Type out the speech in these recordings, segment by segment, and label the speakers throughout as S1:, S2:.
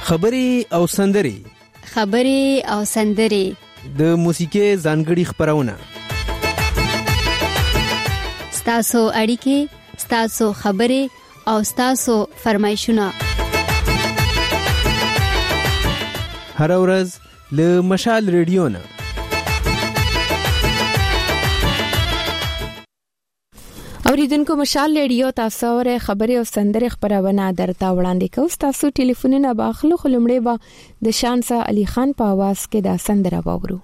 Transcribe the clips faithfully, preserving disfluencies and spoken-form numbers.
S1: خبري او سندري
S2: خبري او سندري
S1: د موسیقي ځانګړي خبرونه
S2: ستاسو اړیکې ستاسو خبري او ستاسو فرمایشونه
S1: هر ورځ له مشال ریډیو نه
S3: اوریدونکو مشال ریډیو تاسو اوره خبري او سندري خبرونه درته وړاندې کوم. تاسو ټلیفونونه باخلو خلمړې با د شانسا علي خان په आवाज کې دا سندره واورو.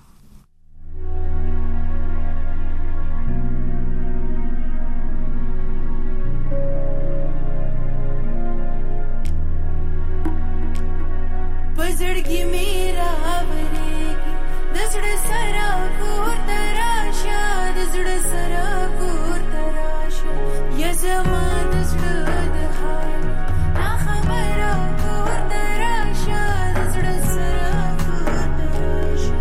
S4: بزړګي میرا ورېږي د زړه سره کور تراشه د زړه سره کور تراشه یا زما د زړه د حال نا خبره کور تراشه د زړه سره کور تراشه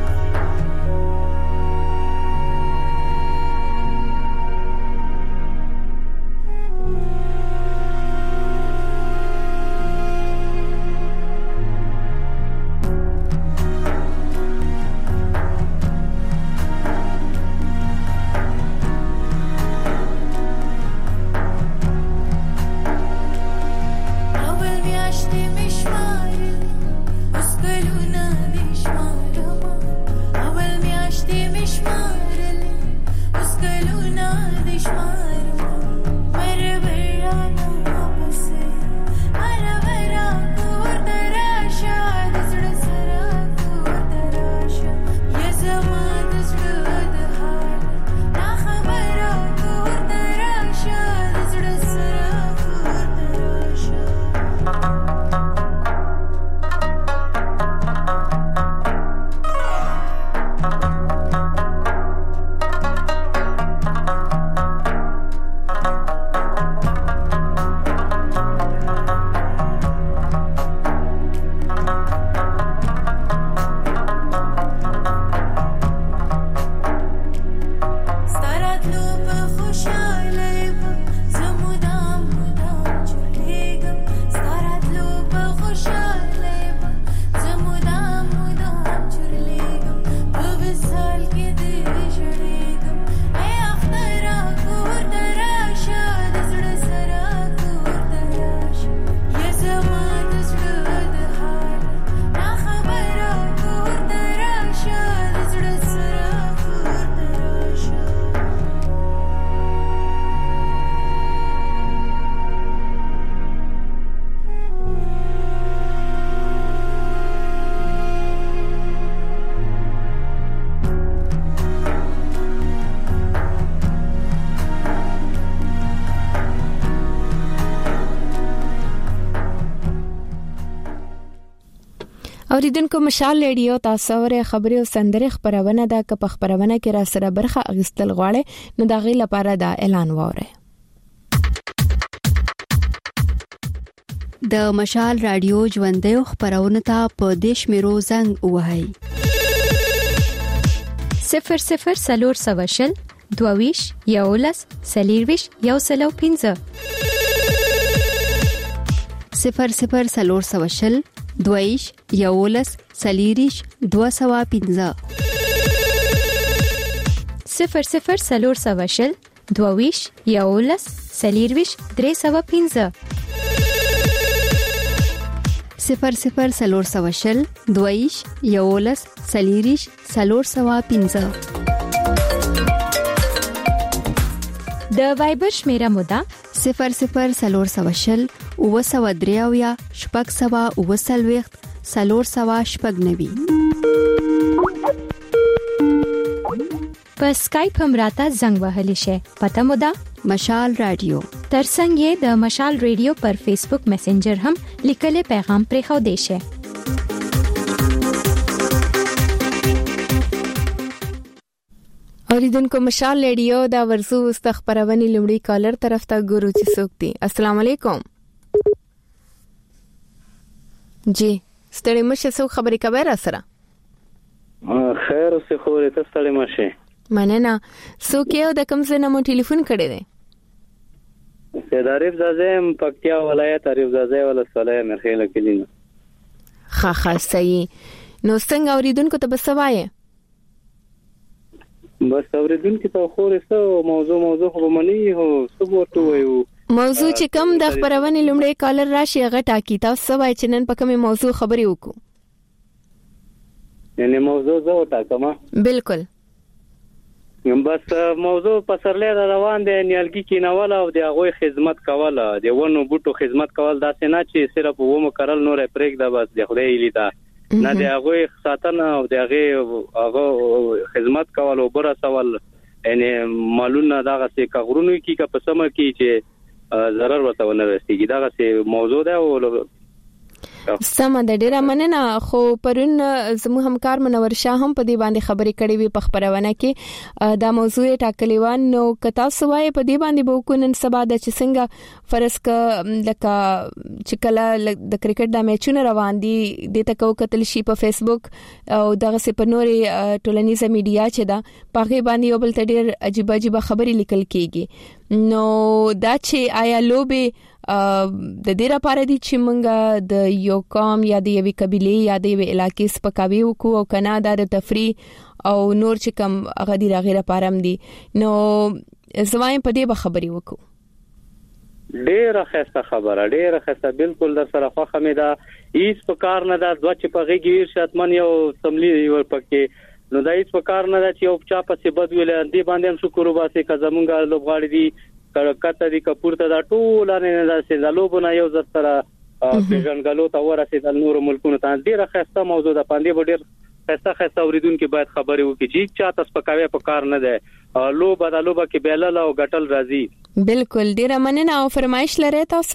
S3: اوریدونکو مشال ریډیو تاسو اوره خبري او سندري خبرونه دا که په خبرونه کې را سره برخه اغستل غواړي نو دا غي لپاره دا اعلان وره.
S2: د مشال رادیو ژوندې خبرونه ته په دیش میرو زنګ وهاي
S5: صفر صفر سلور سواشل دوویش یولس سلیرویش یو سلو پینځه
S2: صفر صفر سلور سواشل دویش یولس سلیریش دو سوا پینزا
S5: صفر صفر سلور سواشل دویش یولس سلیریش درې سوا پینزا
S2: صفر صفر سلور سواشل دویش یولس سلیریش سلور سوا پینزا.
S5: د وایبر شمیره مودا
S2: صفر صفر سلور سواشل او سوا دریاویا شپږ سوا او سلويخت سلور سوا شپږ نوي.
S5: په اسکایپ هم راته زنګ وهلی شي. پته مو ده
S2: مشال رادیو.
S5: ترڅنګ د مشال رادیو پر فیسبوک میسنجر هم لیکلي پیغام پرې خو دی شي.
S3: اوریدونکو مشال ریډیو دا ورسو استخبارونی لمړی کالر طرف ته ګورو چې څوک دی. السلام علیکم. جی ستړي مشه څو خبرې کوي را سره؟
S6: خیر څه خبرې ته ستړي مشه؟
S3: مننه. څوک یو د کوم ځای نه مو ټلیفون کړی دی؟
S6: سید عارف زاده پکتیا ولایت عارف زاده ولسوالۍ مرخیله کلینه.
S3: ها ها صحیح. نو څنګه اوریدونکو ته بسوایې؟
S6: بس اوریدونکو ته خو رسو موضوع موضوع خو منی هو سبوتو وایو
S3: موضوع چې کوم د خبرونه لومړی کالر راشي هغه ټاکی تاسو وای چې نن په کومه موضوع خبرې وکړو.
S6: یعنی موضوع زه وټاکم.
S3: بالکل.
S6: بس موضوع په سرلې روان دي نیالګي کې نواله او د هغه خدمت کوله د ونو بوټو خدمت کول دا څنګه چې صرف ومو کرل نور پرېګ دا بس د خدای لیدا نه د هغه ساتنه او د هغه هغه خدمت کول او بر سوال یعنی مالونه دغه څه کغرونو کې کا پسمه کې چې ضرر ورته ونه رسیږي دغه څه موضوع ده او
S3: سم د ډیره مننه. خو پرون زمو همکار منور شاه هم په دې باندې خبرې کړې وي په خبرونه کې دا موضوع ټاکلې و. نو کتا سوای په دې باندې به وکونن سبا د چې څنګه فرض ک لکه چې کله د کرکټ د میچونو روان دي د تکو کتل شي په فیسبوک او دغه سي په نوري ټولنیزه میډیا چې دا په غي باندې یو بل تډیر عجیب عجیب خبرې لیکل کیږي. نو دا چې آیا لوبه د دې لپاره دي چې مونږه د یو قوم یا د یوې قبيله یا د یوې علاقې سپکاوي وکړو او کنه د تفریح او نور چې کوم هغه دی غیر لپاره هم دي. نو زمایم په دې به خبرې وکړو.
S6: ډېر ښه خبره ډېر ښه بالکل در سره خو خمیدا هیڅ په کار نه دا دوه چې په غیږ شاتمن یو تملی ور پکې نو دا هیڅ په کار نه دا چې یو چا په څه بد ویل دي باندې هم شکر وباسي که زمونږه لوبغاړي دي کړکته دي کپورته دا ټول نه نه دا چې لوبونه یو ځل سره پیژنګلو ته ورسېدل نور ملکونو ته ډیره ښه موضوع ده پاندې ډیر ښه ښه اوریدونکو باید خبرې وکړي چې چا تاسو په کاوه په کار نه ده لوبه د لوبه کې بیلل او غټل راځي.
S3: بالکل ډیره مننه. او فرمایش لري تاسو؟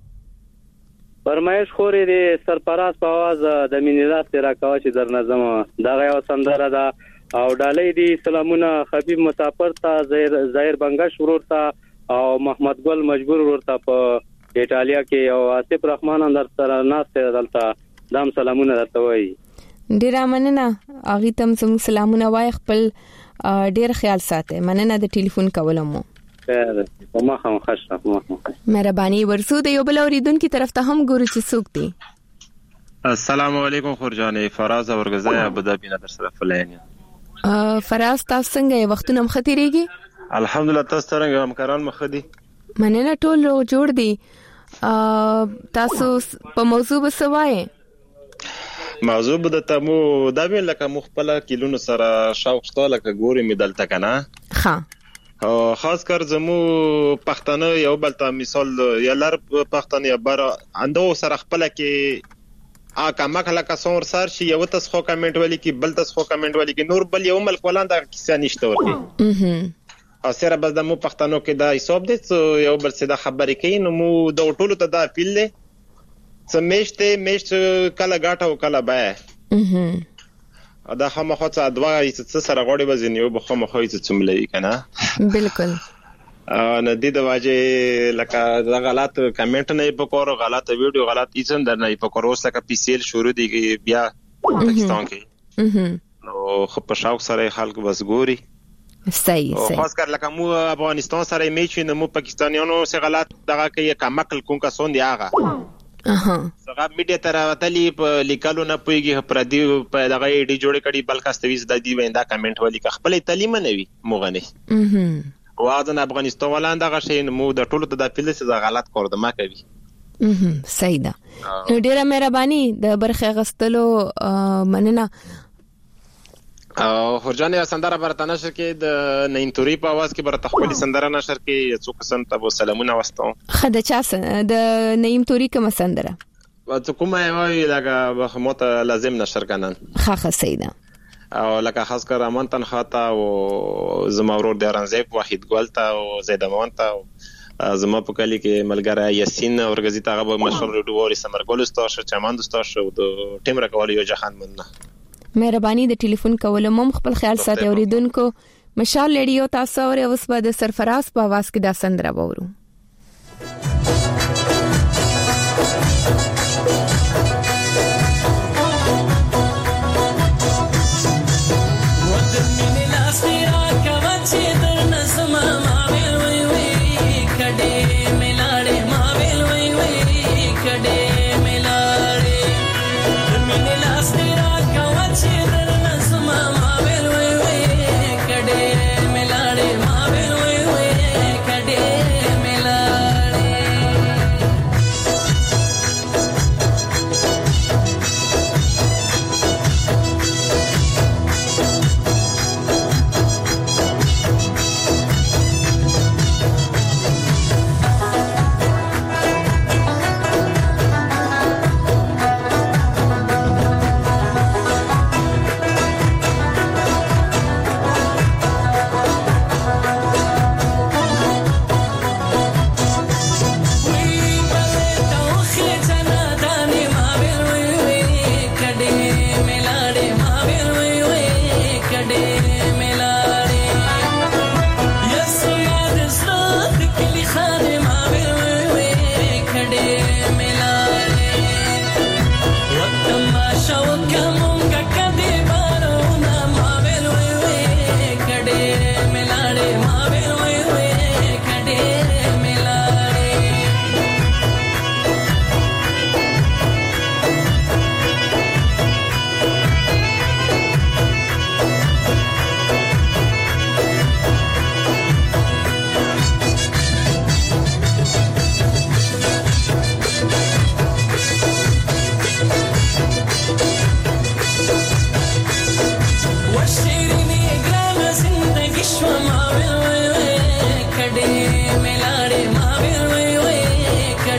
S6: فرمایش خوري د سرپراز په आवाज د مینیلات راکاوه چې در نظم دا یو سندره ده او ډالۍ دي سلامونه حبیب مسافر ته ظاهر ظاهر بنگش ورور ته او محمد ګل مجبور ورته په ایتالیا کې او آصف رحمان اندر سره ناس دلته دام سلامونه درته وایي.
S3: ډیر مننه. اغه تم سم سلامونه وای خپل ډیر خیال ساته. مننه د ټلیفون کولمو.
S6: خیر ما هم خوشاله ما.
S3: مهرباني ورسو د یو بل اوریدونکو طرف ته هم ګورو چې څوک دي.
S7: السلام علیکم خورجانې فراز اورګزای ابوظبی نه در سره فلاین.
S3: فراز تاسو څنګه وختونه مختيريږي؟
S7: الحمدلله تاسو څنګه همکاران مخدي؟
S3: مننه ټول جوړ دي. تاسو په موضوع بسوای؟
S7: موضوع به د تمو دا ویل لکه مخبل کیلونو سره شوق شته لکه ګوري مدل تکنه.
S3: ها
S7: او خاص کر زمو پښتنه یو بل ته مثال یا لر پښتنه یا بر اندو سره خپل کې ا کما کله کا سور سر شي یو تاسو خو کمنټ ولي کې بل تاسو خو کمنټ ولي کې نور بل یو ملک ولاندا کیسه نشته ورته.
S3: اها
S7: او سره بس د مو پښتنو کې دا حساب دي یو بل څه د خبرې کوي نو مو د ټولو ته دا پیل له سمېشته مېشت کله غاټه او کله باه.
S3: اها
S7: دا هم خو څه دوا څه سره غوړي وزن یو بخو مخه څه څملې کنه.
S3: بالکل.
S7: نه دي د واجه لکه دا غلط کمنټ نه پکور غلط ویډیو غلط ایزن در نه پکور اوس لکه پی سی ایل شروع دي بیا پاکستان کې.
S3: اها
S7: نو خو په شاو سره خلک بس ګوري.
S3: صحیح صحیح.
S7: خاص کر لکه مو افغانستان سره میچ نو مو پاکستانیانو سره غلط دغه کې کمکل کوم کا سون دی هغه.
S3: اها
S7: څنګه میډیا تر وتلی په لیکلو نه پويږي پر دی په دغه ایډي جوړ کړي بلکې استویز د دی ویندا کمنټ ولي که خپل تعلیم نه وي مغني.
S3: اها
S7: واځن افغانستان ولاندا غشي مو د ټولو ته د فلس غلط کوردما کوي.
S3: اها صحیح ده. نو ډیره مهرباني د برخه غستلو مننه.
S7: او خورجانې سندره برته نشر کې د نیم توري په आवाज کې برته خپل سندره نشر کې څو قسم ته سلامونه واستو.
S3: خدای چا د نیم توري کوم سندره؟
S7: څه کومه وایي لکه مخموت لازم نشر کنن.
S3: ښه ښه سیدا.
S7: او لکه خاص کر امن تن خاطا او زما ورور د رنزیب واحد ګولتا او زید امانتا او زما په کلی کې ملګری یاسین اورګزی ته غو مشهور ډووري سمرګول استاد چمن استاد شو د ټیم راکول یو جهان مننه.
S3: مهرباني د ټلیفون کول مم خپل خیال ساتي اوریدونکو. مشال لډیو تاسو اور اوس په د سرفراز په आवाज کې دا سندره وورو.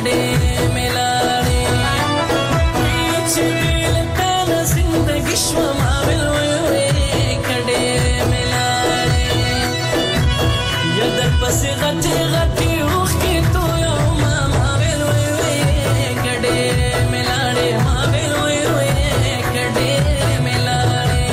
S8: کډې ملاړې چې لکه زندګي شو ما ویل وې کډې ملاړې یا در پسې غټې غټې اوخ کې تو یو ما ما ویل وې کډې ملاړې ما ویل وې کډې ملاړې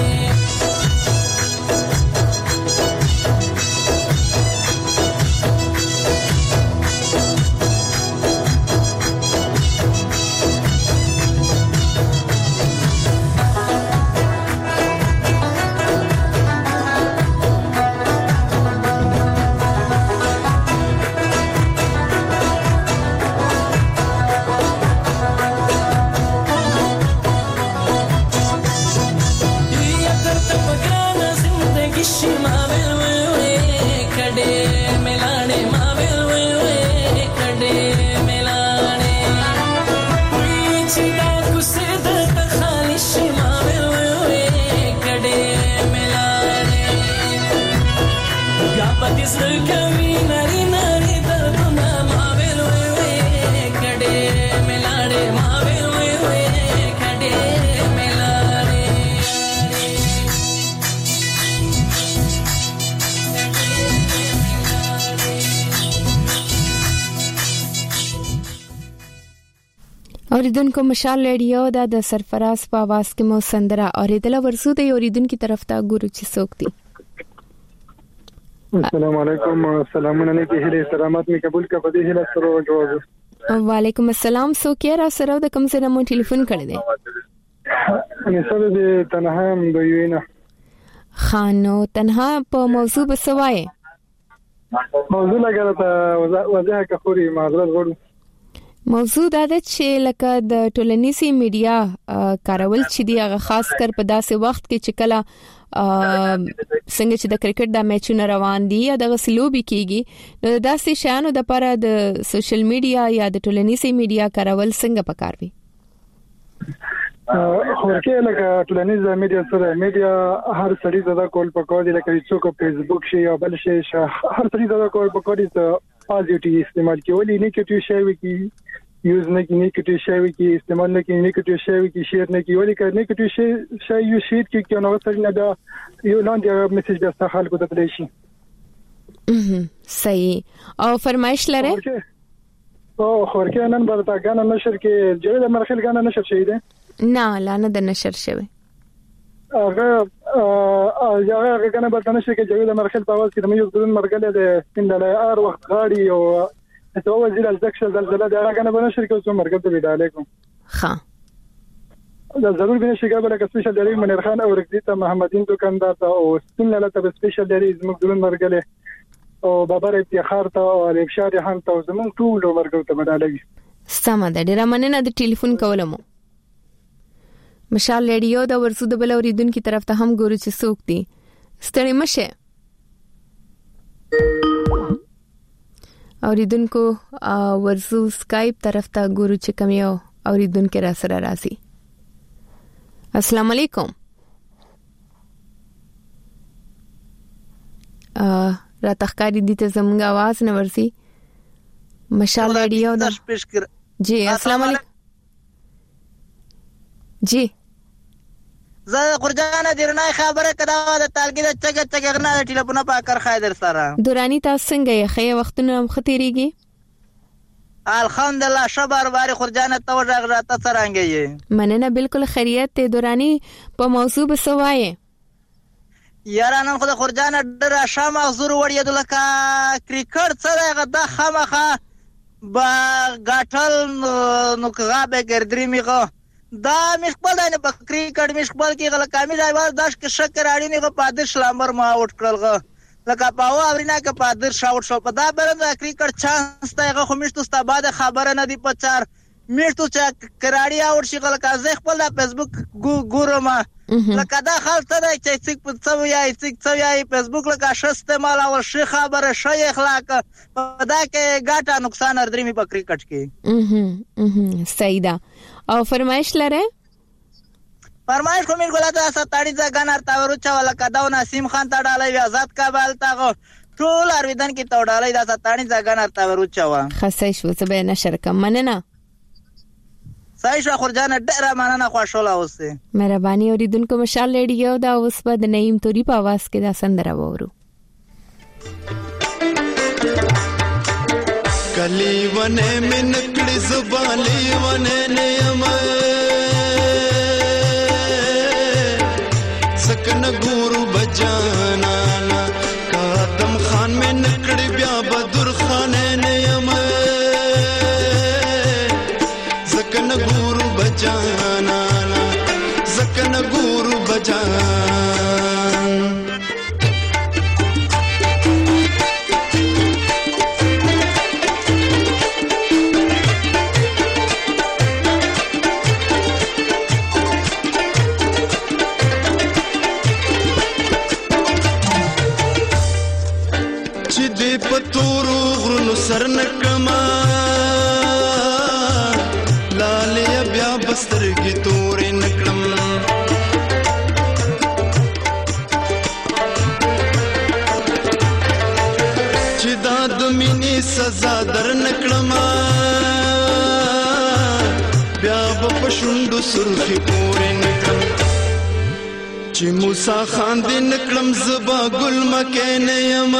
S3: اوریدونکو مشال ریډیو دا د سرفراز په आवाज کې مو سندره اوریدل ورسو د اوریدونکو طرف ته ګورو چې څوک دي.
S9: السلام علیکم سلامونه نه کې هله سلامات می قبول کا په دې هله سره جواب.
S3: وعلیکم السلام سو کې را سره د کوم ځای مو ټلیفون کړی دی؟
S9: انا سره د تنها د یوینا
S3: خانو تنها په موضوع بسوای
S9: موضوع لګره وضاحت کوي معذرت غواړم.
S3: موضوع دا ده چې لکه د ټولنیزي میډیا کارول چې دی هغه خاص کر په داسې وخت کې چې کله څنګه چې د کرکټ د میچونو روان دي یا د غسلوبي کیږي نو داسې شانو د لپاره د سوشل میډیا یا د ټولنیزي میډیا کارول څنګه پکاروي؟
S9: خورکه لکه ټولنیزه میډیا سره میډیا هر سړي زده کول پکور دي لکه څوک فیسبوک شي یا بل شي هر سړي زده کول پکور دي ته پازیټیو استعمال کوي نیگیټیو شی وي کی یوز نه کی نیگیټیو شی وي کی استعمال نه کی نیگیټیو شی وي کی شیر نه کی ولې که نیگیټیو شی شی یو شیر کی کې نو سره نه دا یو لاندې میسج به استحال کو ته شي.
S3: صحیح او فرمایش لره
S9: او خورکه نن برتا غانا نشر کې جوړه مرخل غانا نشر شي ده
S3: نه لا نه د نشر شوی
S9: هغه هغه کنه به تنه شي کې جوړه مرخل په واس کې د یو ځون مرګله د سپینډلای ار وخت غاړي او ته وزیر الزکشل زلزلہ دا کنه به نشر کې اوس مرګ ته ویډا علیکم
S3: ها
S9: دا ضرور به نشي کېږي لکه سپیشل ډیری منیر خان او رقیتا محمدین دکاندار ته او سپینډلای ته سپیشل ډیری زموږ ځون مرګله او بابر افتخار ته او افشار هم ته زموږ ټول مرګ ته مدالوي.
S3: سم ده ډیر مننه د ټلیفون کولمو. مشال ریډیو دا ورسو د بل اوریدونکو طرف ته هم ګورو چې څوک دي. ستړي مشه اوریدونکو ورسو سکایپ طرف ته ګورو چې کوم یو اوریدونکو را سره راځي. السلام علیکم. ا را تخکاری دي ته زموږ आवाज نه ورسي. مشال ریډیو دا جی السلام علیکم. جی
S10: زه خورجانه درنای خبره کړه د تالګي د چګ چګغنا د ټلیفون په کار خایدر سره
S3: دورانی تاسو څنګه یې خې وختونه خطرېږي؟
S10: الحمدلله شبر بار خورجانه تو ژغ راته څنګه یې
S3: مننه بالکل خیریت ته دورانی په موضوع بسوایې
S10: یارانن خو د خورجانه ډېر شام حضور وړي د لکه کرکټ سره غدا خامخه با غاټل نو کغه ګردري میغه دا مخبل نه په کرکټ مخبل کې غل کامل ایواز داش کې شکر اړې نه په پادر شلامبر ما اوټ کړلغه لکه پاو اورینا کې پادر شاوټ شو په دا برند کرکټ چانس ته خو مشتو ستا بعد خبره نه دی په چار مشتو چې کراړی اوټ شي غل کا زه خپل د فیسبوک ګورم لکه دا خلک ته چې څک په څو یا څک څو یا فیسبوک لکه شسته مال او شي خبره شي اخلاق په دا کې ګټه نقصان اردري می په کرکټ کې
S3: اها اها صحیح ده او فرمایش لره
S10: فرمایش کوم ګلاته ستاړي ځګانار تا ورچا ولا کداو نسیم خان ته ډالای آزاد کابل تا ټول ارویدن کې توډالې دا ستاني ځګن ارتا ورچوا
S3: خاصه شو څه به نشر کم مننه
S10: صحیح شو خورجان ډېر مننه خوشاله اوسه
S3: مهرباني اوریدونکو مشال ریډیو دا اوس په د نعیم توري په आवाज کې دا سندره وورو
S11: کلی ونه من کړي زبالي ونه نیم سکن ګورو بجانا قدم خان من کړي بیا بدر خان نیم سکن ګورو بجانا سکن ګورو بجانا پتورو غرونو سر نکما لالیا بیا بسترګي تورې نکړم چې دا د مینې سزا در نکړم بیا په شونډو سرخي پورې نکړم چې موسی خان دې نکړم زبا ګل مکه نه یم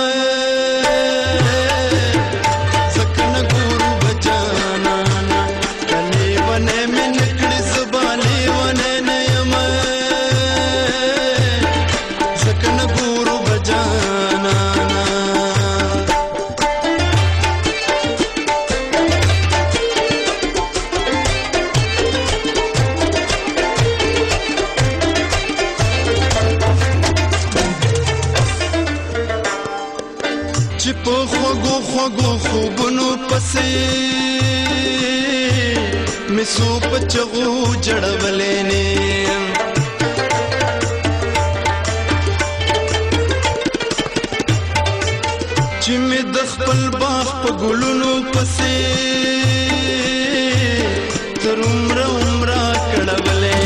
S11: مسو پچغو جړولې نه چې مې د خپل باغ په ګلونو پسې تر عمره عمره کړولې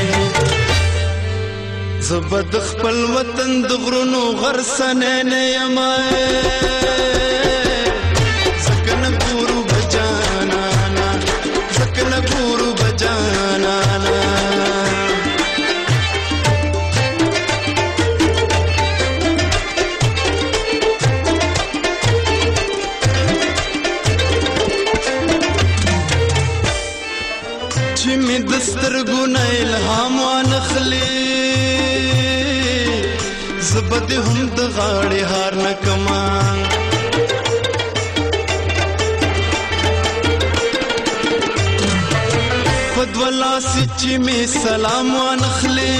S11: زبد خپل وطن د غرونو غرسنه نه یم زبد هم د غاړې هار نه کمان فدولا سچې مې سلام وانخلې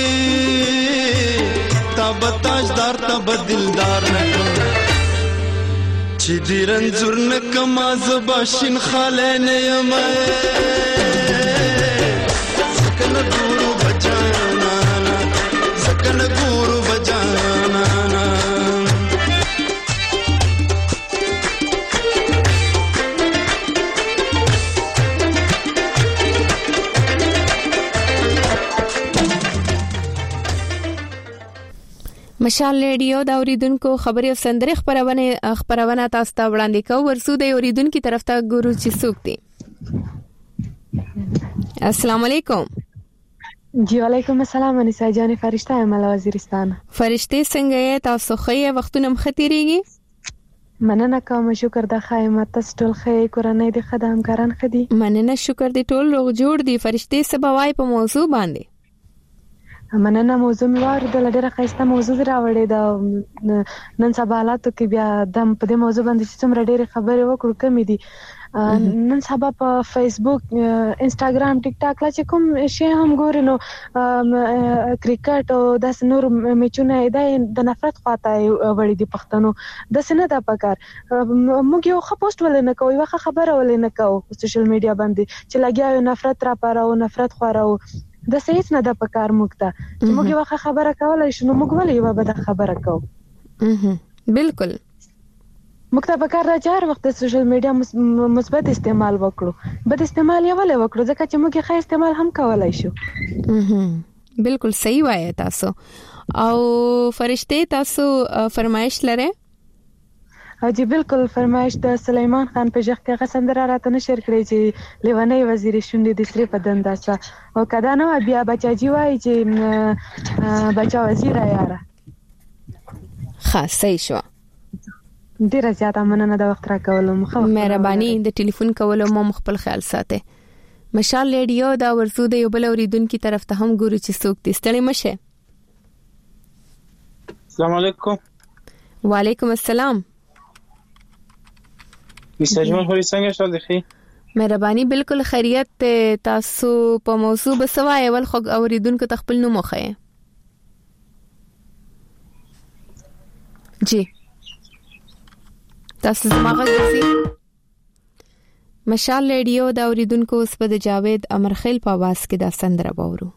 S11: تا بتاجدار تا بدلدار نه کم چې دې رنځور نه کما زباشین خاله نه یم سکن ګورو بجانا سکن ګورو بجانا
S3: مشال ریډیو دا اوریدونکو خبري او سندري خبرونه خبرونه تاسو ته وړاندې کوم ورسو د اوریدونکو طرف ته ګورو چې څوک دي السلام علیکم
S12: جی وعلیکم السلام انیسا جان فرشته یم له وزیرستان
S3: فرشته څنګه یې تاسو خې وختونه مختيريږي
S12: مننه کوم شکر د خایمه تاسو ټول خې کورنۍ د خدام کاران خدي
S3: مننه شکر دې ټول روغ جوړ دي فرشته سبوای په موضوع باندې
S12: مننه موضوع میوار د لډره خسته موضوع راوړې دا نن سبا حالاتو کې بیا د په دې موضوع باندې چې څومره ډېر خبرې وکړو کمی دي نن سبا په فیسبوک انستګرام ټیک ټاک لا چې کوم شی هم ګوري نو کرکټ او د نور میچونه د نفرت خواته وړي دي پښتنو د سینه د پکار موږ یو خو پوسټ ولې نه کوي واخه خبره ولې نه کوو سوشل میډیا باندې چې لګیا نفرت را پاره او نفرت خوراو د سېس نه د پکار مukta چې موږ یو خبره کولای شو نو موږ ولې یو به خبره کوو
S3: بالکل
S12: مukta پکار را چار وخت سوشل میډیا مثبت استعمال وکړو بد استعمال یې ولې وکړو ځکه چې موږ ښه استعمال هم کولای شو
S3: بالکل صحیح وایي تاسو او فرشته تاسو فرمایش لره
S12: جی بالکل فرمایش د سلیمان خان په ژغ کې غسندره راته نشر کړی چې لیونی وزیر شونډې د سری په دنده سا او کدا نو بیا بچا جی وای چې بچا وزیر یاره
S3: خاصه شو.
S12: ډیره زیاته مننه د وخت راکولو مخه
S3: مهرباني د ټلیفون کولو مو خپل خیال ساته. مشال ریډیو دا ورسو د یو بل اوریدونکو طرف ته هم ګورو چې څوک دې ستړي مشه.
S13: السلام علیکم.
S3: وعلیکم السلام.
S13: مساجمن خوري څنګه شول دخی؟
S3: مهرباني بالکل خیریت تاسو په موضوع بسوای ول خو اوریدونکو تخپل نو مخه. جی تاسو زماغه غسی مشال ریډیو دا اوریدونکو اوس په جاوید امرخیل په आवाज کې دا سندره باورو.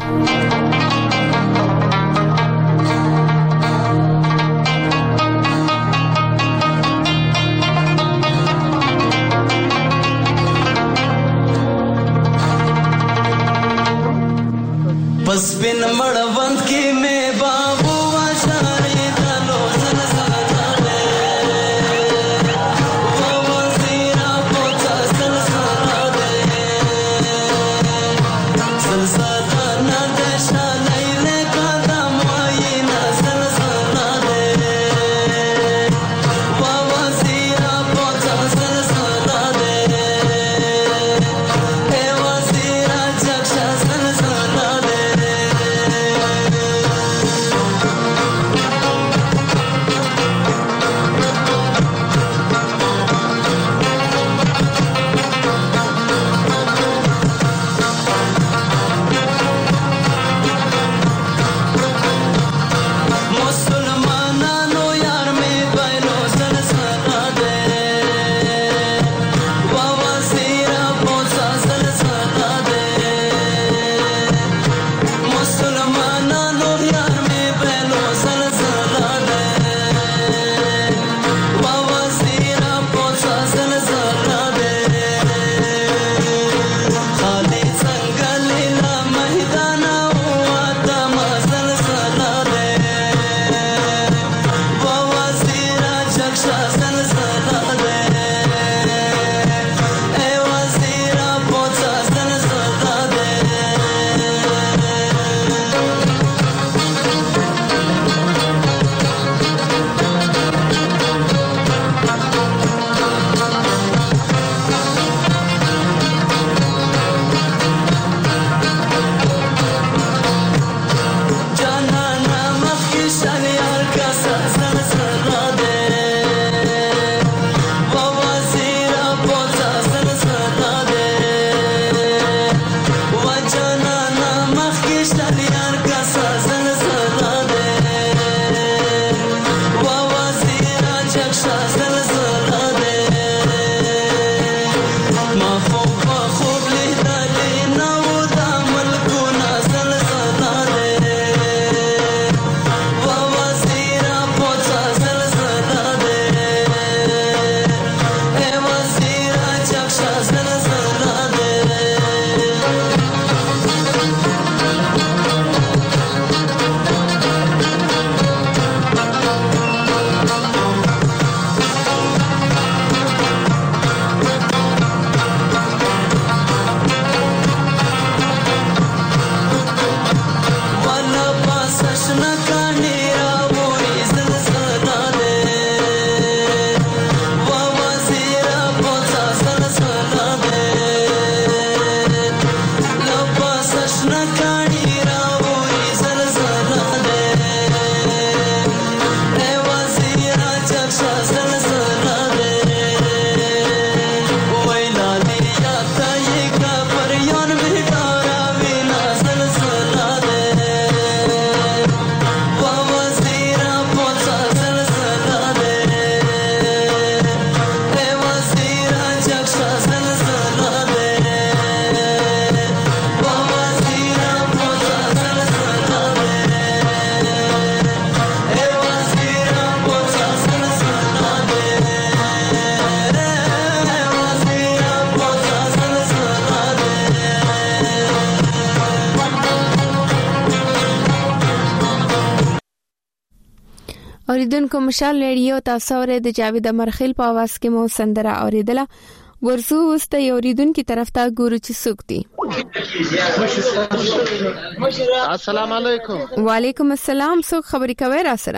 S8: बस बिन मड़वंत की में बाबू आशारी दलो सलसला दे वो वजीरा पोचा सलसला दे सलसला न दशा नहीं ले कदम आई न सलसला दे वो वजीरा पोचा सलसला दे ए वजीरा जक्षा सलसला दे
S3: اوریدونکو مشال ریډیو تاسو ورې د جاوید امرخیل په आवाज کې مو سندره اوریدله. ورسو وسته یو اوریدونکو طرف ته ګورو چې څوک دي.
S14: السلام علیکم.
S3: وعلیکم السلام. څوک خبرې کوي را سره؟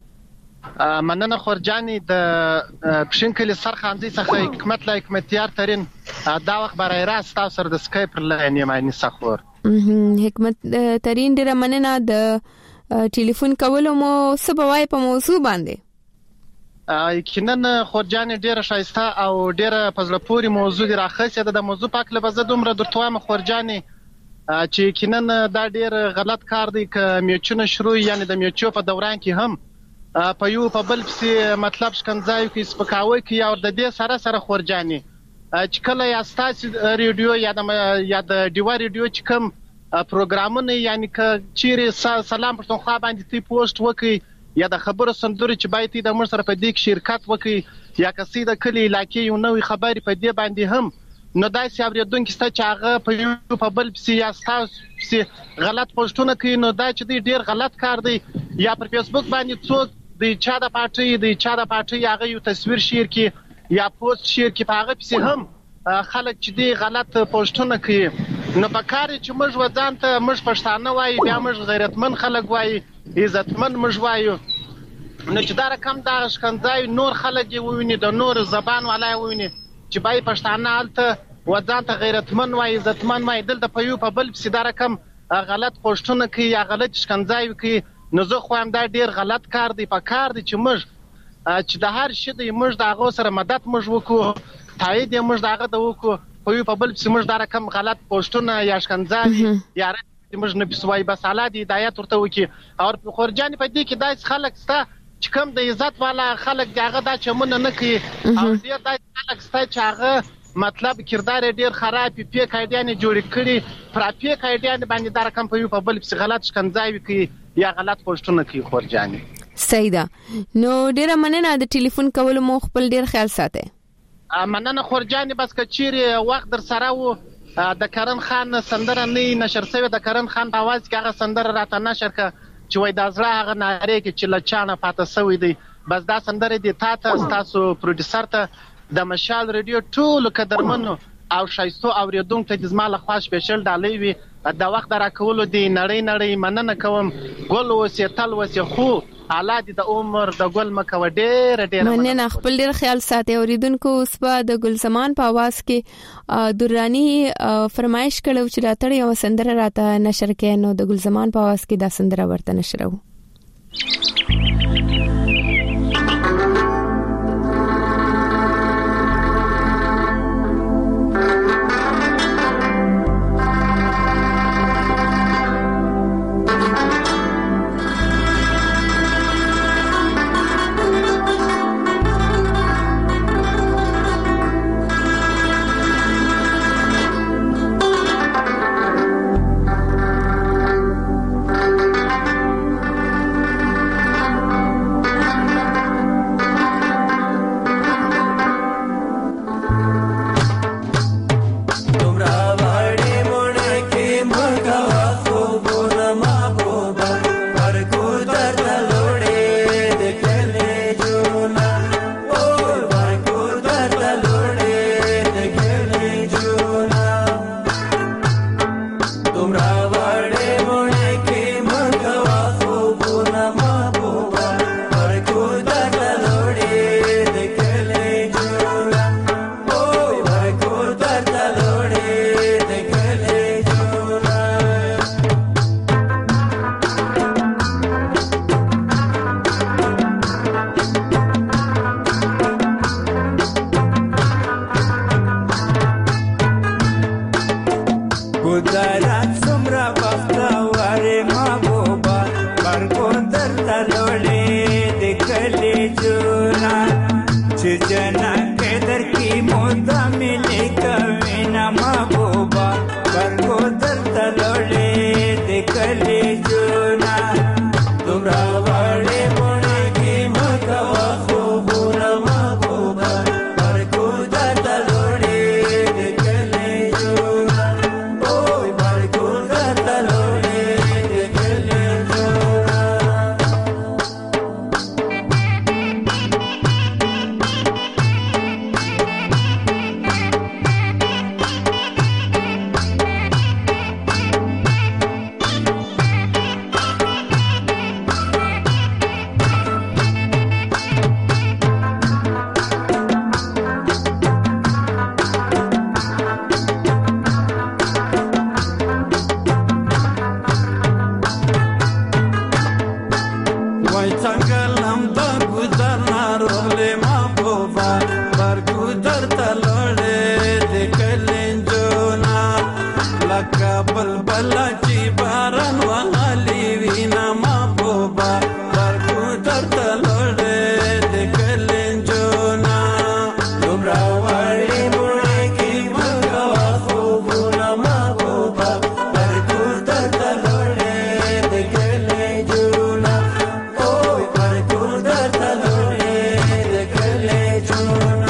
S14: مننه خورجانی د پښینکلي سرخاندي څخه حکمت لا حکمتیار ترين دا وخت برای راست تاسو سره د سکایپ لاین یمانی سخور.
S3: حکمت ترين ډیره مننه د ټلیفون کولو مو سبوای په موضوع باندې.
S14: یقینا خورجانی ډیره شایسته او ډیره پزله پوری موضوع دی راخصه د موضوع پاک له بزه دومره درتوامه خورجانی چې یقینا دا ډیر غلط کار دی ک میچونه شروع یعنی د میچو په دوران کې هم په یو په بل څه مطلب شکنځای کې سپکاوي کې او د دې سره سره خورجانی چې کله یا ستاسو ریډیو یا د یا د ډیوا ریډیو چې کوم پروګرامونه یعنی ک چیرې سلام پښتونخوا باندې تی پوسټ وکي یا د خبرو سندري چې باید د مر سره په دې کې شرکت وکي یا کسي د کلی علاقې یو نوې خبري په دې باندې هم نو دای سی اوریدونکو ست چې هغه په یو په بل پسې یا ستاسو غلط پوسټونه کوي نو دا چې ډیر غلط کار دی. یا پر فیسبوک باندې څوک د چا د پارټي د چا د پارټي هغه یو تصویر شیر کی یا پوسټ شیر کی په هغه پسې هم خلک چې دی غلط پوسټونه کوي نو په کار چې موږ وځان ته موږ پښتانه وایي بیا موږ غیرتمن خلک وایي عزتمن موږ وایو نو چې دا رقم دا شکنځای نور خلک وویني د نور زبان ولای وویني چې بای پښتانه الته وځان ته غیرتمن وایي عزتمن وایي دلته په یو په بل پسې دا رقم غلط پوسټونه کوي یا غلط شکنځای کوي نو زه خو هم دا ډیر غلط کار دی. په کار دی چې موږ چې د هر شي د موږ د هغه سره مدد موږ وکړو تایید موږ د هغه د وکړو په یو په بل چې موږ دا رقم غلط پوسټونه یا شکنځای یا موږ نه پسوای بس اعلی د هدایت ورته وکړي. او خورجانی په دې کې داس خلک ستا چې کوم د عزت والا خلک دغه دا چې مونږ نه کوي او دې داس خلک ستا چې هغه مطلب کردار ډیر خراب پیک ایډیان جوړ کړي پر پیک ایډیان باندې دا رقم په یو په بل چې غلط شکنځای وکړي یا غلط پوسټونه کوي. خورجانی
S3: صحیح ده. نو ډیره مننه د ټلیفون کولو مو خپل ډیر خیال ساتئ.
S14: مننه خورجانی بس کچيري وخت در سره وو د کرن خان سندره نه نشر شوی د کرن خان په आवाज کې هغه سندره راته نشر ک چې وای د ازرا هغه ناره کې چې لچانه پاته سوی دی بس دا سندره دی تاسو تاسو پروډوسر ته د مشال ریډیو ټول قدرمنو او شایستو اوریدونکو ته د زماله خاص سپیشل ډالۍ وي د وخت راکولو دی نړۍ نړۍ مننه کوم ګل وسه تل وسه خو اولاد د عمر د ګل مکو ډېر ډېر
S3: مننه. خپل ډېر خیال ساتي. اوریدونکو اوس په د ګل زمان په आवाज کې درانی فرمایش کړو چې راته یو سندره راته نشر کړي نو د ګل زمان په आवाज کې دا سندره ورته نشرو.
S8: Good
S15: کلا چې باران وهلی وینا محبوبه برګو درته لوړې د کلنجونه دومره وړې بوڼې کې مه کوه خوبونه محبوبه برګو درته لوړې د کلنجونه اوی برګو درته لوړې د کلنجونه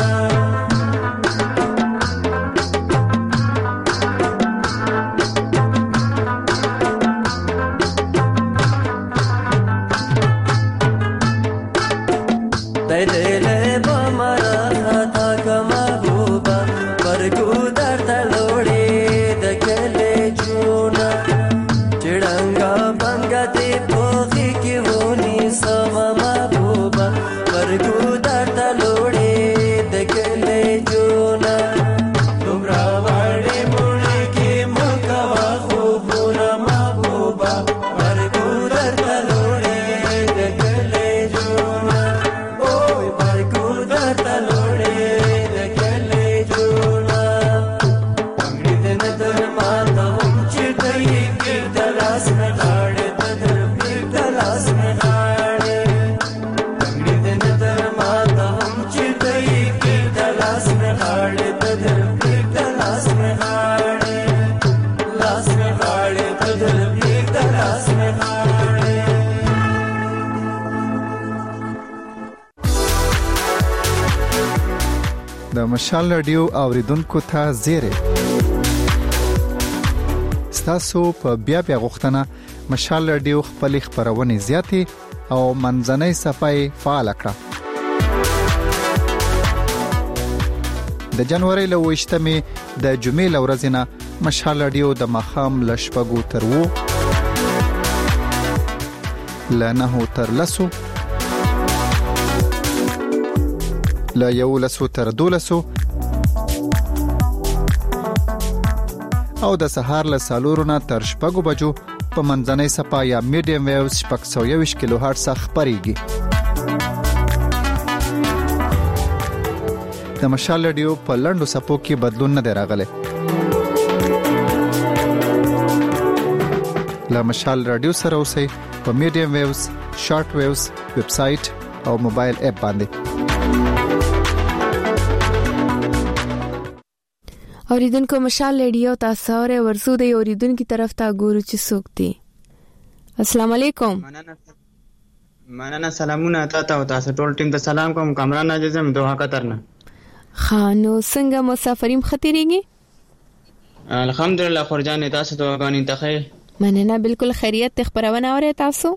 S16: د مشال رادیو اوریدونکو ته زیری ستاسو په بیا بیا غوښتنه مشال رادیو خپل خبرونه زیاتې او منځنۍ صفحه فعال کړه. د جنوري له وشتمې د جمعې لورځنه مشال رادیو د مخام لشپګو تر وو لنه تر لسو لا یو لسو تر دولسو او د سهار له سالورونه تر شپږو بجو په منځنۍ صفحه یا میډیم ویوز شپږ سوه یوویشت کیلو هرټز خپرېږي. د مشال رادیو په لنډو صفحو کې بدلون نه دی راغلی. له مشال رادیو سره اوسئ په میډیم ویوز، شارټ ویوز، ویب سایټ او موبایل اپ باندې.
S3: اوریدونکو مشال رادیو تاسو سره ورسو د اوریدونکو طرف ته ګورو چې څوک دي. السلام علیکم.
S17: مننه مننه سلامونه تاسو او تاسو ټول ټیم ته سلام کوم. کامران اجازم دوه قطرنه
S3: خانو څنګه مسافریم خطرېږي؟
S17: الحمدلله خورجان تاسو ته غانې ته
S3: مننه بالکل خیریت خبرونه اورئ تاسو؟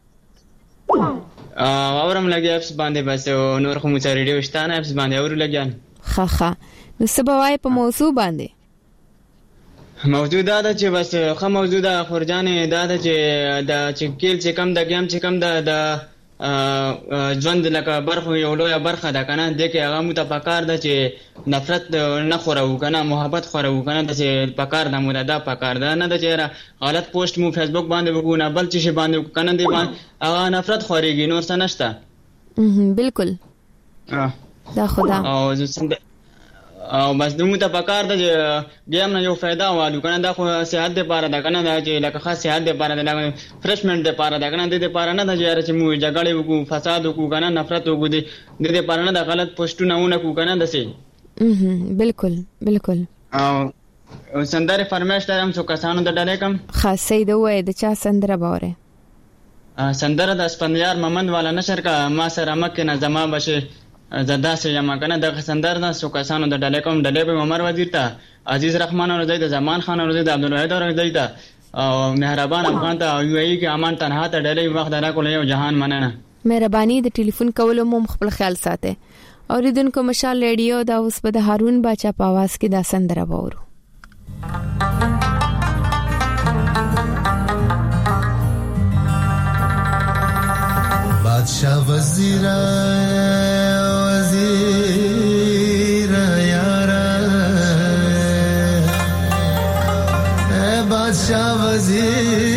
S17: اورم لګي اپس باندې بس نور خو مو ریډیو شتانه اپس باندې اور لګیان.
S3: ها ها نو سبا په موضوع باندې
S17: موضوع دا ده چې بس خو موضوع دا خورجانې دا ده چې د چکیل چې کم د ګیم چې کم د ژوند لکه برخه یو لوی برخه ده کنه د کې هغه مو ته پکار ده چې نفرت نه خورو کنه محبت خورو کنه د چې پکار ده مو ده پکار ده نه د چې غلط پوسټ مو فیسبوک باندې وګونه بل چې شي باندې کنه دی باندې هغه نفرت خوريږي نور څه نشته.
S3: بالکل دا خدا
S17: او څنګه او بس دمو ته پکار ده چې ګیم نه یو फायदा والو کنه دا خو صحت لپاره ده کنه دا چې لکه خاص صحت لپاره ده لکه فرشمنت لپاره ده کنه د دې لپاره نه ده چې مو جګړه وکړو فساد وکړو کنه نفرت وکړو د دې لپاره نه ده غلط پوسټونه ونه کو کنه دسي.
S3: بالکل بالکل
S17: او سندره فرمایش درم څو کسانو د ډلې کم
S3: خاصې د وې د چا سندره باوره
S17: سندره د اسپندیار محمد والا نشر کا ما سره مکه نه زما بشه زدا سے جمع کنه د سندر نه سو کسانو د ډلې کوم ډلې به عمر وزیر ته عزیز رحمان او زید زمان خان او زید عبدالواحد او زید او مهربان افغان ته یو ای کې امان تنها ته ډلې وخت را کول یو جهان مننه.
S3: مهرباني د ټلیفون کولو مو خپل خیال ساته. اوریدونکو مشال رادیو دا اوس په د هارون باچا په आवाज کې دا سندره وورو.
S18: بادشاہ وزیر وزیر یارا اے بادشاہ وزیر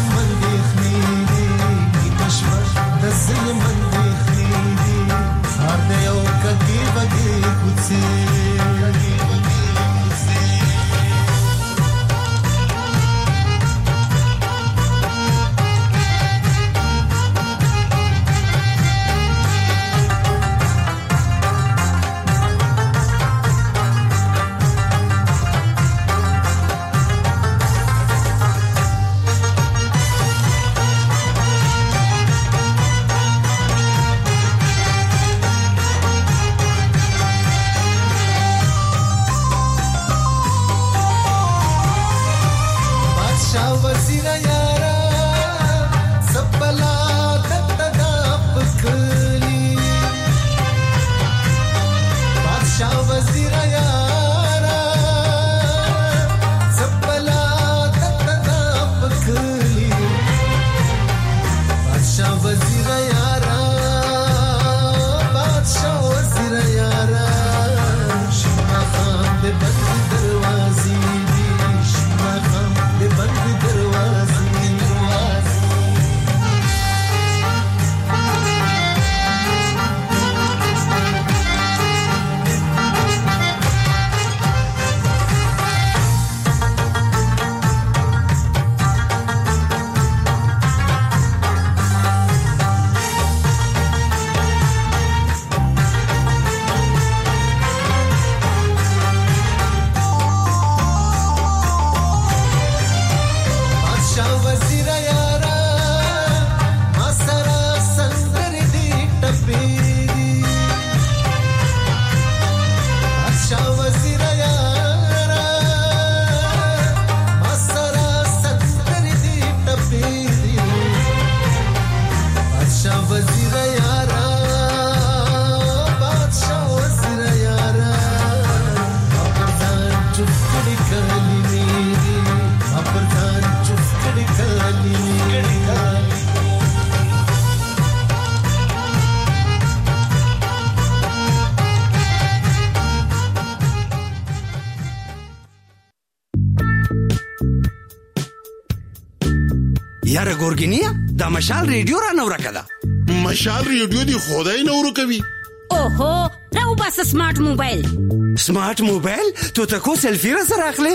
S19: یاره ګورګینیا دا مشال ریډیو را نو راکدا
S20: مشال ریډیو دی خدای نو ورکوي
S21: اوهو راو بس سمارټ موبایل
S19: سمارټ موبایل ته تکو سلفی را سره اخلي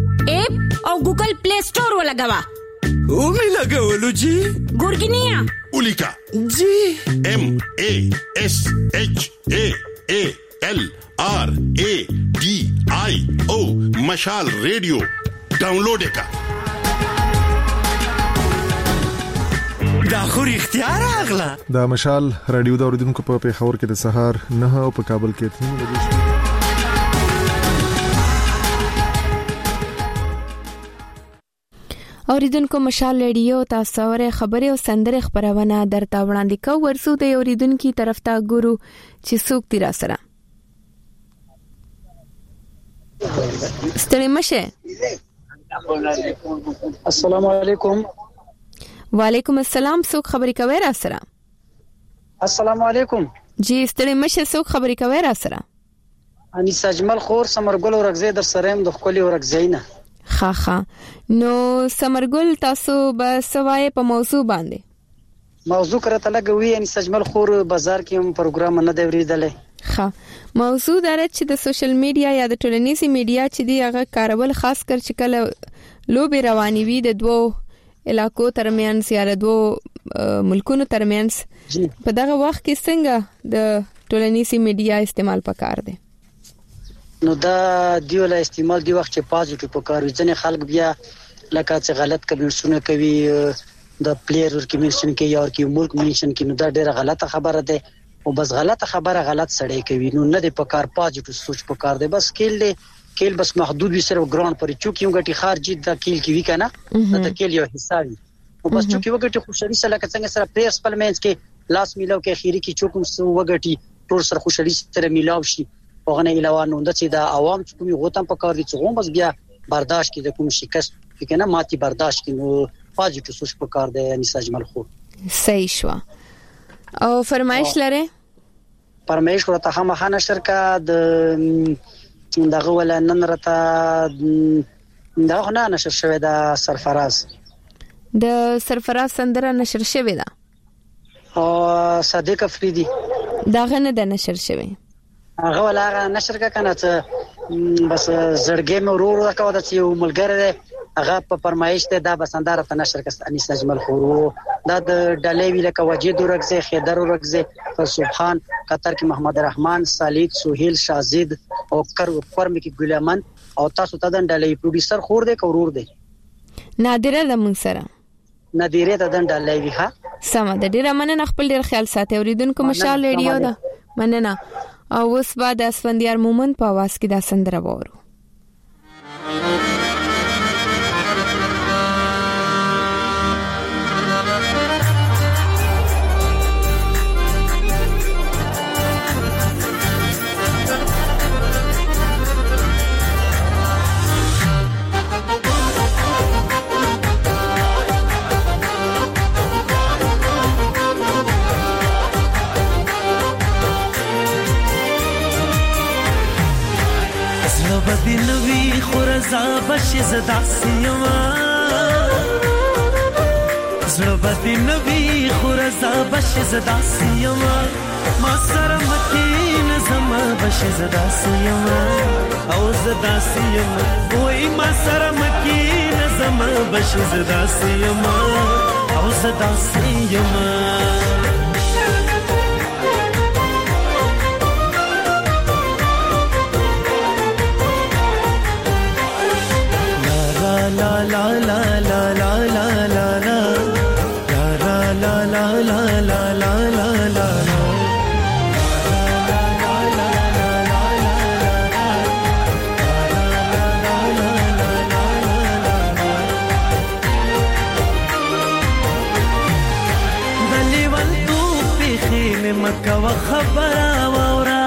S21: اپ او ګوګل پلی سٹور ولګوا
S19: او می لګولو جی
S21: ګورګینیا
S20: اولیکا
S19: جی
S20: ام ای اس اچ ای ای ال آر ای डी आई او مشال ریډیو ډاونلوډ کا
S19: دا خو اختیار اغلا
S22: دا مشال رادیو دا اوریدونکو په پیښور کې د سهار نه او په کابل کې تین بجې
S3: اوریدونکو مشال رادیو تاسو سره خبري او سندره خبرونه درته وړاندې کوو ورسو د اوریدونکو طرف ته ګورو چې څوک تیر سره ستړي مشه
S23: السلام علیکم
S3: وعلیکم السلام څوک خبري کوي را سره
S23: السلام علیکم
S3: جی ستړي مشه څوک خبري کوي را سره
S23: انیس اجمل خور سمرګل ورغزي در سره هم د خولي ورغزینه
S3: خا خا نو سمرګل تاسو به سوای په موضوع باندې
S23: موضوع کرته لګوي انیس اجمل خور بازار کې هم پروګرام نه دی ورېدلې
S3: ها موضوع دا چې د سوشل میډیا یا د ټولنیزي میډیا چې دی هغه کارول خاص کر چې کله لوبي رواني وي د دوو علاقو ترمنځ یا د دوو ملکونو ترمنځ په دغه وخت کې څنګه د ټولنیزي میډیا استعمال پکار دی
S23: نو دا دیوله استعمال دی وخت چې پازیټیو پکار وي ځنه خلک بیا لکه چې غلط کمنټونه کوي د پلیئر ورکی منشن کوي یا ورکی ملک منشن کوي نو دا ډیره غلطه خبره ده او بس غلطه خبره غلط سړی کوي نو نه د پکار پازیټیو سوچ پکار دی بس کېل دی کېل بس محدود وي صرف ګراوند پر چوکي وګټي خارجي د کېل کې وی کنه دا کېل یو حصہ وي او بس چوکي وګټي خوشالي سره لکه څنګه سره پریس پلمنس کې لاس میلاو کې اخیری کې چوکم سو وګټي ټول سره خوشالي سره میلاو شي هغه نه علاوه نو د چې د عوام کومي غوتم پکار دي چې هم بس بیا برداشت کې د کوم شکست کنه ماتي برداشت کې نو پازیټیو سوچ پکار دی انیس اجمل خو
S3: صحیح شو او فرمایش لره
S23: فرمایش ورته هم خانه شرکا د دغه ولنن رته دغه نه نشر شوی دا سرفراز
S3: د سرفراز سندره نشر شوې ده
S23: او صادق افریدي
S3: دا غنه د نشر شوې
S23: هغه ولا نشر کا کنه ته بس زړګې مې ورور راکاو د یو ملګری هغه په فرمایش ته دا بسنداره ته نشر کس انیس اجمل خورو دا د ډلې ویل کا وجید ورغزه خیدر ورغزه سبحان قطر کې محمد رحمان سالید سہیل شازید او کر فرم کې ګلامن او تاسو ته د ډلې پروډوسر خور دی کورور دی
S3: نادره د موږ سره
S23: نادره ته د ډلې وی ها
S3: سم د ډیره مننه خپل ډیر خیال ساتي اوریدونکو مشال ریډیو دا مننه او اوس بعد اسفندیار مومن په आवाज کې دا سندره وورو
S8: بدلوي خورزا بش زدا سیما زړه بدلوي خورزا بش زدا سیما ما سره مکین زما بش زدا سیما او زدا سیما وای ما سره مکین زما بش زدا سیما او زدا سیما la la la la la la la la la la la la la la la la la مکه و خبره وورا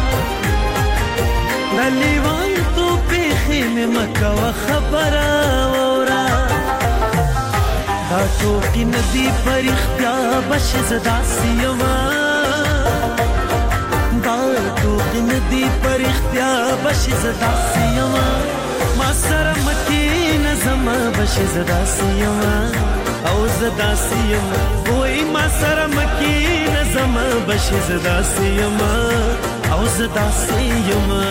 S8: دلی وان تو پیخین مکه و خبره وورا دا ټوکی ندی پر اختیار بش زدا سیما دا ټوکی ندی پر اختیار بش زدا سیما ما سره مکین زما بش زدا سیما او زدا سیما وای ما سره مکین زما بش زدا سیما او زدا سیما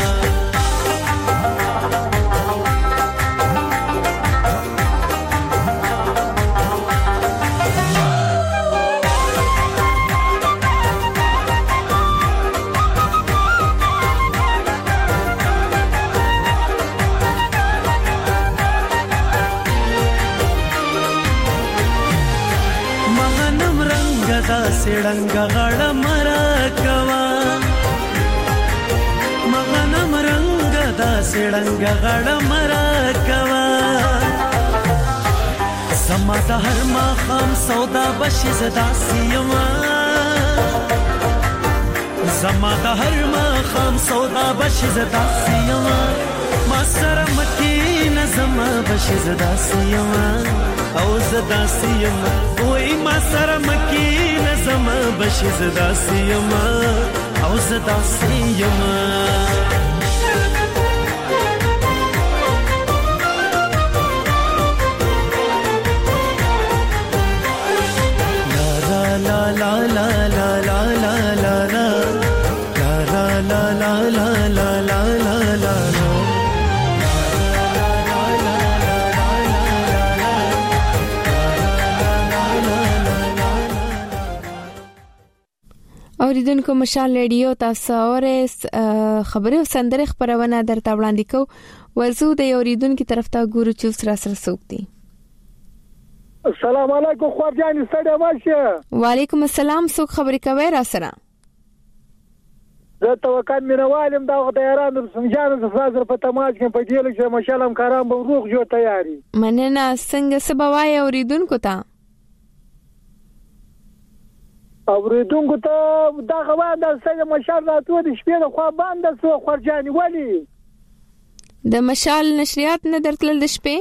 S8: سړنګ غړ مرا کوا مغنم رنگ دا سړنګ غړ مرا کوا سما د هر ما خام سودا بش زدا سیما سما د هر ما خام سودا بش زدا سیما ما سره مکین زما بش زدا سیما او زدا سیما وای ما سره مکین زما بش زدا سیما او زدا سیما la la la la la la la la la la la la la la la la la
S3: اوریدونکو مشال ریډیو تاسو اورئ خبري او سندره خبرونه درته وړاندې کو ورزو د اوریدونکو طرف ته ګورو چې سره سره سوکتي
S9: السلام علیکم خورجان ستړي ماشه
S3: وعلیکم السلام څوک خبرې کوي را سره
S9: زه توکل مینوالم دا د ایران سمجان د فازر په تماس کې په دیل کې مشالم کارام به روغ جو تیاری
S3: مننه څنګه سبوای اوریدونکو ته
S9: اوریدونکو ته دا غوا د څنګه مشال راتو د شپې د خوا باندې سو خورجاني ولی
S3: د مشال نشریات نه درتل د شپې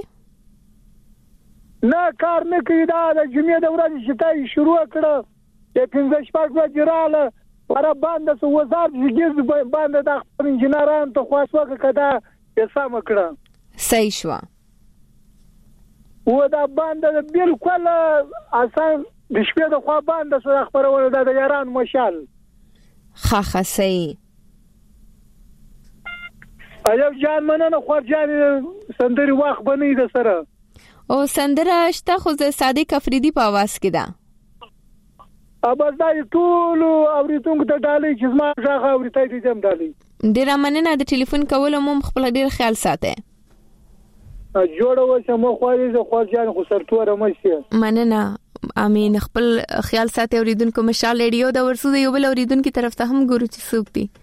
S9: نه کار نه کوي دا د جمعې د ورځې شتای شروع کړه چې پنځه شپږ ورځې رااله ورا باندې سو وزارت جګز باندې د خپل انجنیرانو ته خواص وکړه کدا یې سم کړه
S3: صحیح شو
S9: و دا باندې بالکل اسان د شپې د خوا باندې سره خبرونه د یاران مشال
S3: خاخه صحیح
S9: ایو جان مننه خورجان سندري واخ بنې د سره
S3: او سندره شته خو د صادق افریدي په आवाज کې ده
S9: ابل دا ټول اوریدونکو ته ډالې چې زما ځای اورېتای دي جام ډالې
S3: ډیر مننه د ټلیفون کولو مو خپل ډیر خیال ساته
S9: جوړه و چې مو خواري زه خورجان خو سرتوره مشه
S3: مننه امين خپل خیال ساته اوریدونکو مشال ریډیو د ورسو د یو بل اوریدونکو طرف ته هم ګورو چې څوک دي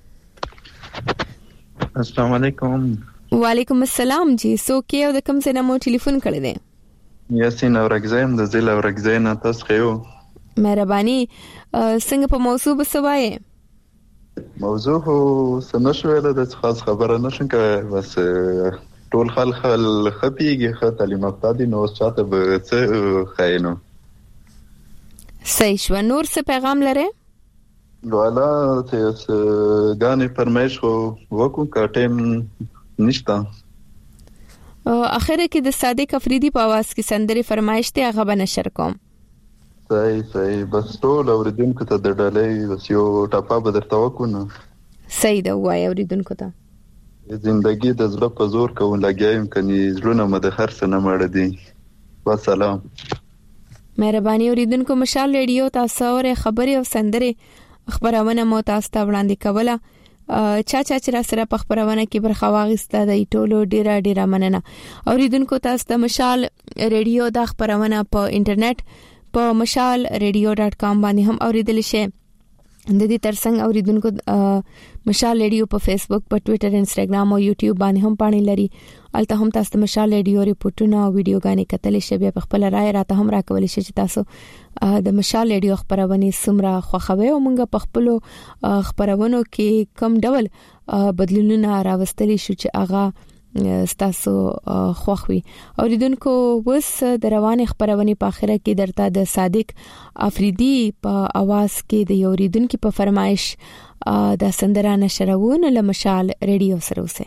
S1: السلام علیکم
S3: وعلیکم السلام جی سو کې او د کوم څه نمو ټلیفون کړی دی
S1: یاسین اورګزایم د زیل اورګزاین تاسو خو
S3: مهرباني څنګه په موضوع بسوایې
S1: موضوع هو سمشوله د خاص خبره نشم کوي بس ټول خلک خپيږي خه تعلیم افتادي نو چاته به څه خاينو
S3: صحیح شو نور څه پیغام لري
S1: والا چې غانې فرمایش خو وکم کټم نشتا
S3: اخر کې د صادق افریدي په आवाज کې سندري فرمایش ته هغه به نشر کوم
S1: صحیح صحیح بس ټول اوریدونکو ته د ډالۍ بس یو ټاپا به درته وکونه
S3: صحیح دا وای اوریدونکو ته
S1: زندگی د زړه په زور کوم لګایم کني زړونه مده هر څه نه مړ دي والسلام
S3: مهرباني اوریدونکو مشال ریډیو تاسو اورې خبري او سندري خبرونه مو تاسو ته وړاندې کوله چا چا چې را سره په خبرونه کې برخه واغسته د ټولو ډیره ډیره مننه اوریدونکو تاسو ته مشال ریډیو د خبرونه په انټرنیټ په مشال ریډیو ډاټ کام باندې هم اوریدل شي د دې ترڅنګ اوریدونکو مشال ریډیو په فیسبوک په ټوئیټر انستګرام او یوټیوب باندې هم پاڼې لري الته هم تاسو مشال ریډیو ریپورتونه او ویډیوګانې کتلې شي بیا په خپل رائے راته هم راکول شي چې تاسو د مشال ریډیو خبرونه سمرا خوخوي او موږ په خپل خبرونو کې کم ډول بدلونونه راوستلی شو چې هغه ستاسو خوخوي اوریدونکو وس د روانې خبرونه په اخره کې درته د صادق افریدي په आवाज کې د اوریدونکو په فرمایش د سندره نشرونه له مشال ریډیو سره وسه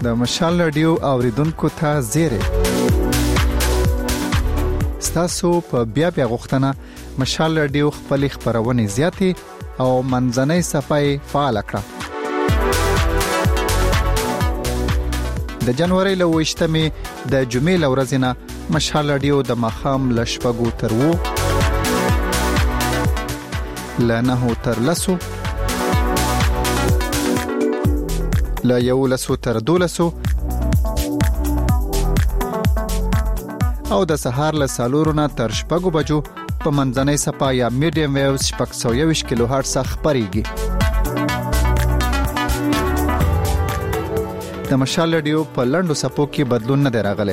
S16: د مشال رادیو اوریدونکو ته زیری ستاسو په بیا بیا غوښتنه مشال رادیو خپل خبرونه زیاتې او منځنۍ صفای فعال کړه. د جنوري له وشتمې د جمعې لورځ نه مشال رادیو د مخام لشپګو تر وو لنه تر لسو لا یو لسو تر دولسو او د سهار له سالورونه تر شپږو بجو په منځنۍ صفا یا میډیم ویوز شپږ سوه یوویشت کیلو هرتز خپرېږي. د مشال رادیو په لنډو صفو کې بدلون نه دی راغلی.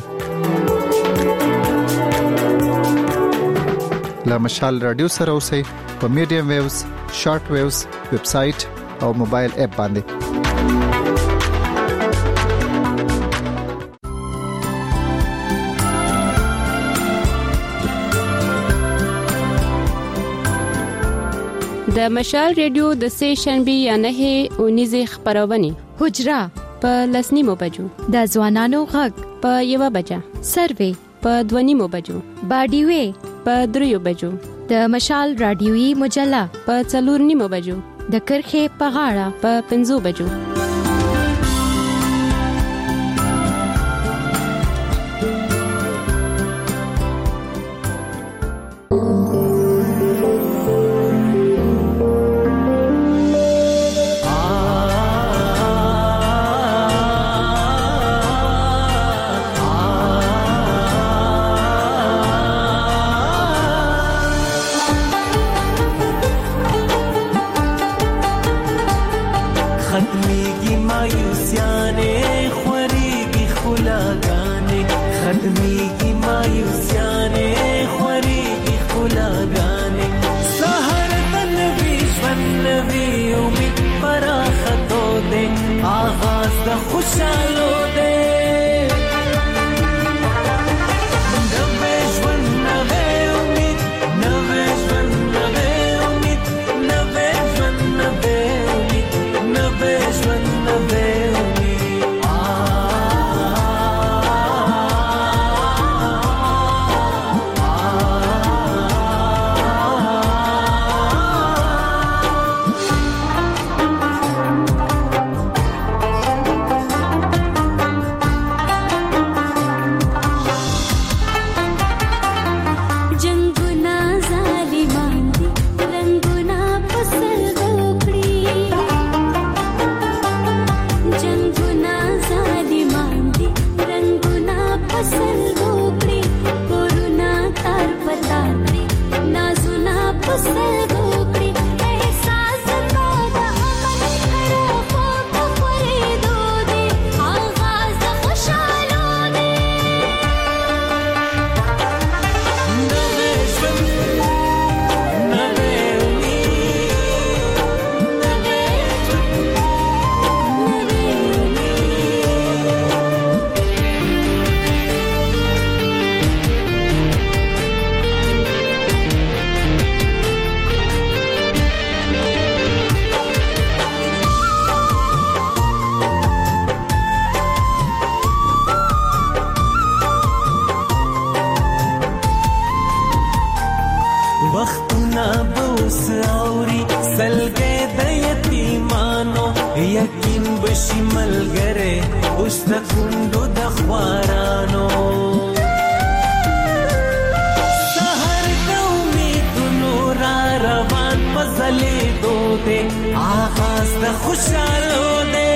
S16: له مشال رادیو سره اوسئ په میډیم ویوز، شارټ ویوز، ویب سایټ او موبایل اپ باندې.
S2: د مشال رادیو د سه شنبه یا نه اونیزه خبرونه حجرا په لسنیمو بجو،
S4: د ځوانانو غږ
S2: په یو بجه،
S4: سروي
S2: په دونیمو بجو،
S4: باډیوي
S2: په دریو بجو،
S4: د مشال رادیوي مجله
S2: په څلور نیمو بجو،
S4: د کرخه په غاړه
S2: په پنځو بجو.
S8: आगाज द खुशहालो दे